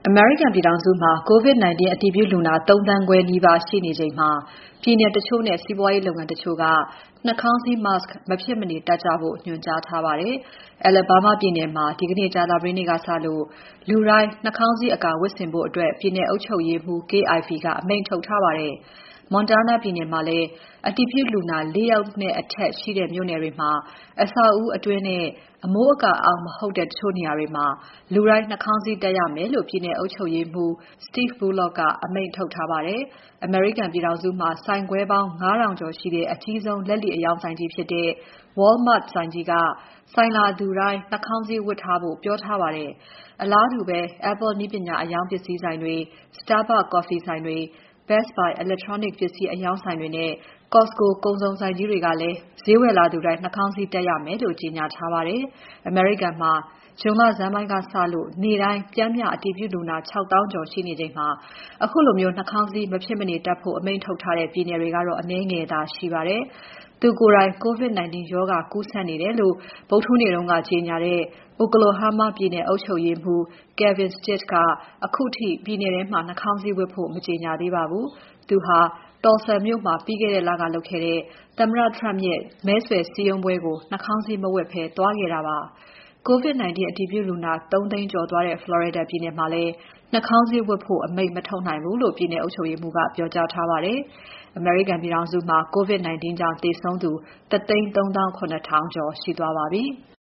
အမေရိကန်ပြည်ထောင်စုမှာ COVID-19 အတည်ပြုလူနာ ၃ သန်းခွဲနီးပါးရှိနေချိန်မှာ ပြည်နယ်တချို့နဲ့ စီးပွားရေးလုပ်ငန်းတချို့က နှာခေါင်းစည်း mask မဖြစ်မနေတပ်ကြဖို့ ညွှန်ကြားထားပါတယ်။ Alabama ပြည်နယ်မှာ ဒီနေ့ကြာသပတေးနေ့ကစလို့ လူတိုင်း နှာခေါင်းစည်းအကာဝတ်ဆင်ဖို့ ပြည်နယ်အုပ်ချုပ်ရေးမှူး Kay Ivey က အမိန့်ထုတ်ထားပါတယ်။ Montana ပြည်နယ်မှာလည်း အတည်ပြုလူနာ ၄ ယောက်နဲ့အထက်ရှိတဲ့မြို့နယ်တွေမှာ အဆောက်အဦးအတွင်းနဲ့ အမိုးအကာအောက်မဟုတ်တဲ့ တချို့နေရာတွေမှာ လူတိုင်းနှာခေါင်းစည်းတပ်ရမယ်လို့ ပြည်နယ်အုပ်ချုပ်ရေးမှူး Steve Bullock က အမိန့်ထုတ်ထားပါတယ်။ အမေရိကန်ပြည်ထောင်စုမှာ ဆိုင်ခွဲပေါင်း ၅ ထောင်ကျော်ရှိတဲ့ အကြီးဆုံးလက်လီအရောင်းဆိုင်ကြီးဖြစ်တဲ့ Walmart ဆိုင်ကြီးက ဆိုင်လာသူတိုင်း နှာခေါင်းစည်းဝတ်ထားဖို့ ပြောထားပါတယ်။ အလားတူပဲ Apple နည်းပညာအရောင်းပစ္စည်းဆိုင်တွေ၊ Starbucks ကော်ဖီဆိုင်တွေ၊ Best Buy အီလက်ထရောနစ်ပစ္စည်းအရောင်းဆိုင်တွေနဲ့ Costco ကုန်စုံဆိုင်ကြီးတွေကလည်း ဈေးဝယ်လာသူတိုင်း နှာခေါင်းစည်းတပ်ရမယ်လို့ ကြေညာထားပါတယ်။ အမေရိကန်မှာ ဇွန်လဆန်းပိုင်းကစလို့ နေ့တိုင်း ပ ျှမ်းမ ျှ အတည်ပြုလူနာ ၆ သောင်းကျော်ရှိနေချိန်မှာ ခုလို နှာခေါင်းစည်း မဖြစ်မနေတပ်ဖို့ အမိန့်ထုတ်ထားတဲ့ ပြည်နယ်တွေကတော့ အနည်းငယ်သာရှိပါတယ်။ သူကိုယ်တိုင် COVID-19 ရောဂါကူးစက်နေတယ်လို့ ဗုဒ္ဓဟူးနေ့က ကြေညာတဲ့ Oklahoma ပြည်နယ်အုပ်ချုပ်ရေးမှူး Kevin Stitt က ခုထိ ပြည်နယ်ထဲမှာ နှာခေါင်းစည်းဝတ်ဖို့ မကြေညာသေးပါဘူး။ သူဟာ Tulsa မြို့မှာ ပြီးခဲ့တဲ့လကလုပ်ခဲ့တဲ့ သမ္မတ Trump ရဲ့ မဲဆွယ်စည်းရုံးပွဲကို နှာခေါင်းစည်းမဝတ်ဘဲ သွားခဲ့တာပါ။ COVID-19 အတည်ပြုလူနာ ၃ သိန်းကျော်သွားတဲ့ Florida ပြည်နယ်မှာလည်း နှာခေါင်းစည်းဝတ်ဖို့ အမိန့်မထုတ်နိုင်ဘူးလို့ ပြည်နယ်အုပ်ချုပ်ရေးမှူးက ပြောကြားထားပါတယ်။ အမေရိကန်ပြည်ထောင်စုမှာ COVID-19 ကြောင့်သေဆုံးသူ ၁၃၇,၀၀၀ ကျော်ရှိသွားပါပြီ။